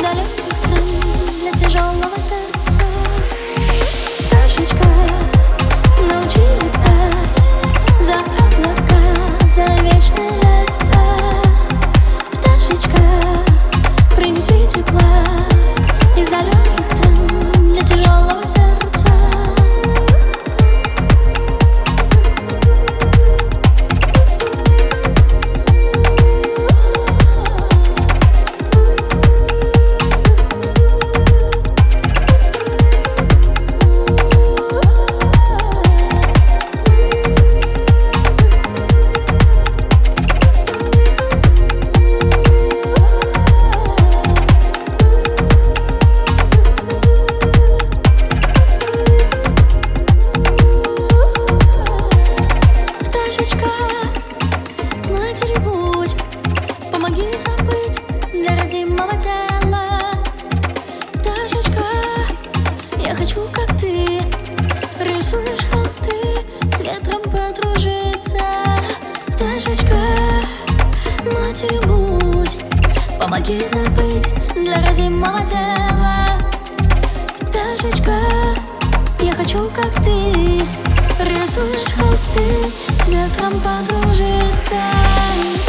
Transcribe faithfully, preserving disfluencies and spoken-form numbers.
далеких стран для тяжелого сердца. Пташечка, научи летать за облака, за вечное лето. Пташечка, принеси тепла из далеких стран для тяжелого сердца. Пташечка, матери будь, помоги забыть для родимого тела. Пташечка, я хочу, как ты, рисуешь холсты, с ветром подружиться. Пташечка, матери будь, помоги забыть для родимого тела. Пташечка, я хочу, как ты, рисуешь холсты, с ветром подружиться.